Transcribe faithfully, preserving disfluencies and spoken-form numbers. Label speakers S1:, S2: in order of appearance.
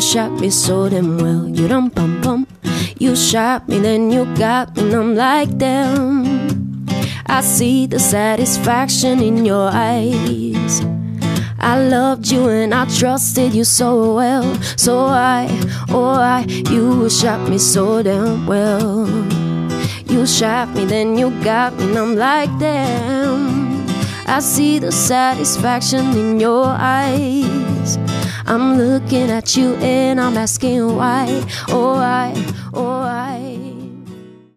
S1: shot me so damn well. You dum bum bum. You shot me, then you got me, and I'm like, damn. I see the satisfaction in your eyes. I loved you and I trusted you so well. So I, oh I, you shot me so damn well. You shot me, then you got me, and I'm like, damn. I see the satisfaction in your eyes. I'm looking at you and I'm asking why. Oh I, oh I